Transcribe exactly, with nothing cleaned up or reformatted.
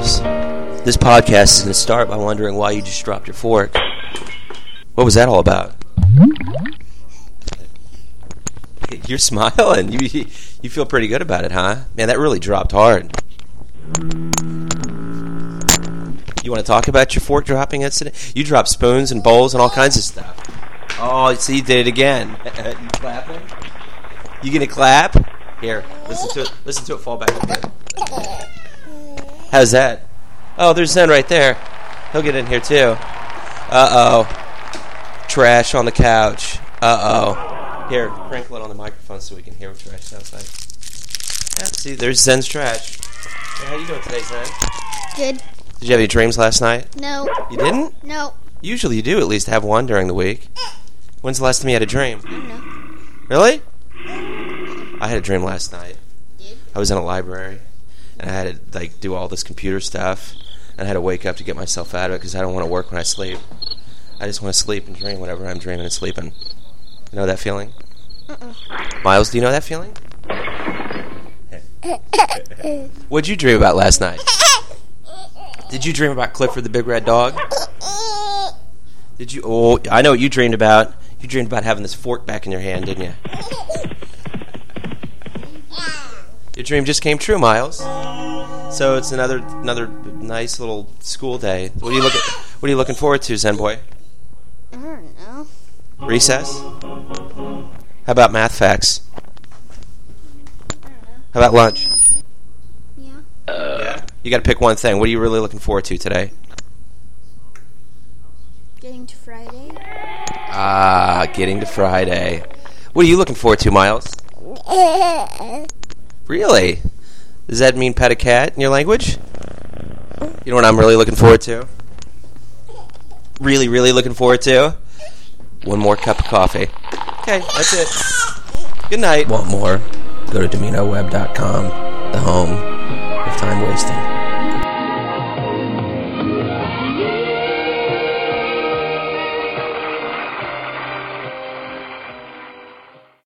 Miles. This podcast is going to start by wondering why you just dropped your fork. What was that all about? You're smiling. You you feel pretty good about it, huh? Man, that really dropped hard. You want to talk about your fork dropping incident? You dropped spoons and bowls and all kinds of stuff. Oh, see, you did it again. You clapping? You gonna clap? Here, listen to it. Listen to it fall back a bit. How's that? Oh, there's Zen right there. He'll get in here too. Uh-oh. Trash on the couch. Uh-oh. Here, sprinkle it on the microphone so we can hear what trash sounds like. Yeah, see, there's Zen's trash. Hey, how you doing today, Zen? Good. Did you have any dreams last night? No. You didn't? No. Usually you do at least have one during the week. When's the last time you had a dream? I don't know. Really? I had a dream last night. Did? I was in a library, and I had to like do all this computer stuff, and I had to wake up to get myself out of it because I don't want to work when I sleep. I just want to sleep and dream whenever I'm dreaming and sleeping. You know that feeling? Uh-uh. Miles, do you know that feeling? What'd you dream about last night? Did you dream about Clifford the Big Red Dog? Did you? Oh, I know what you dreamed about. You dreamed about having this fork back in your hand, didn't you? Your dream just came true, Miles. So it's another another nice little school day. What are you looking What are you looking forward to, Zen boy? I don't know. Recess? How about math facts? I don't know. How about lunch? Yeah. Uh, yeah. You got to pick one thing. What are you really looking forward to today? Getting to Friday. Ah, getting to Friday. What are you looking forward to, Miles? Really? Does that mean pet a cat in your language? You know what I'm really looking forward to? Really, really looking forward to? One more cup of coffee. Okay, that's it. Good night. Want more? Go to Domino Web dot com, the home of time wasting.